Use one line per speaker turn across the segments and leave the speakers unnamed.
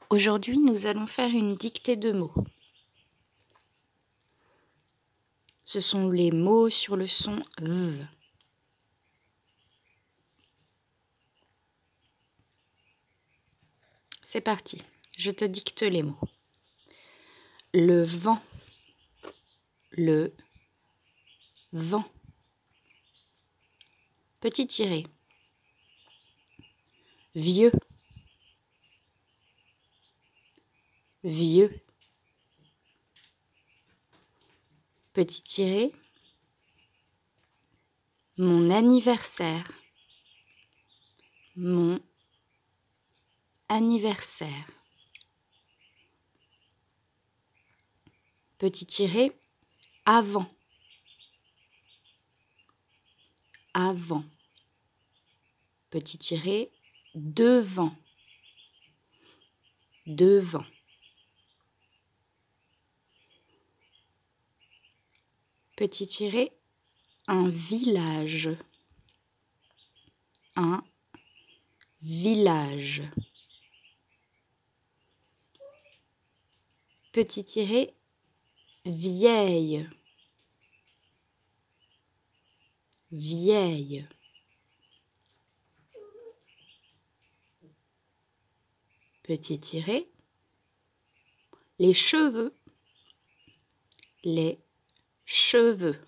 Aujourd'hui, nous allons faire une dictée de mots. Ce sont les mots sur le son V. C'est parti, je te dicte les mots. Le vent, le vent. Petit tiré. Vieux, vieux. Petit tiré. Mon anniversaire, mon anniversaire. Petit tiré, avant, avant. Petit tiré, devant, devant. Petit tiré, un village, un village. Petit tiré, vieille, vieille. Petit tiré, les cheveux, les cheveux.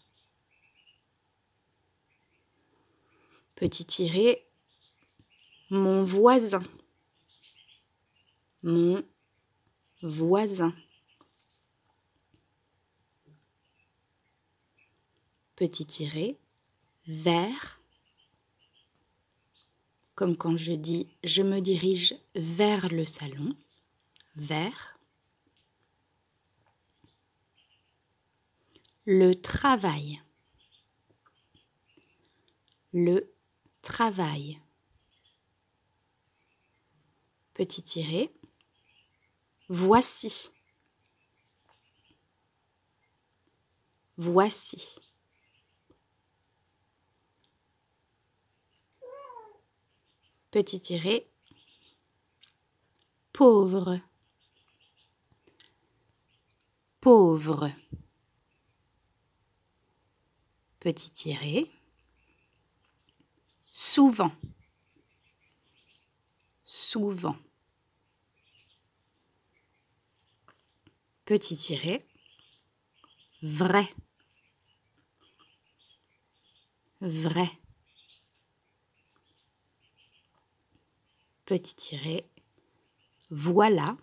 Petit tiré, mon voisin, mon voisin. Petit tiré, vers, comme quand je dis je me dirige vers le salon, vers. Le travail, le travail. Petit tiré, voici, voici. Petit tiré, pauvre, pauvre. Petit tiré, souvent, souvent. Petit tiré, vrai, vrai. Petit tiré, voilà,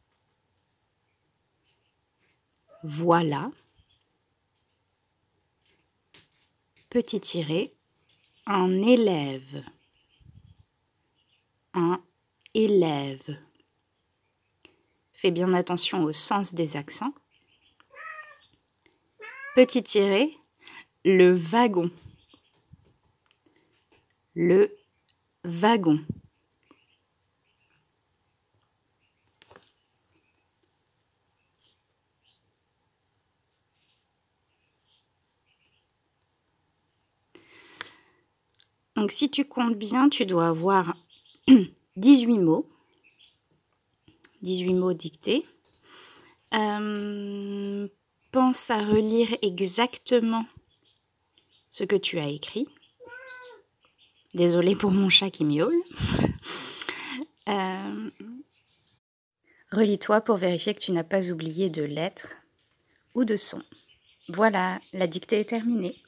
voilà. Petit tiré, un élève, un élève. Fais bien attention au sens des accents. Petit tiré, le wagon, le wagon. Donc si tu comptes bien, tu dois avoir 18 mots. 18 mots dictés. Pense à relire exactement ce que tu as écrit. Désolée pour mon chat qui miaule. Relis-toi pour vérifier que tu n'as pas oublié de lettres ou de sons. Voilà, la dictée est terminée.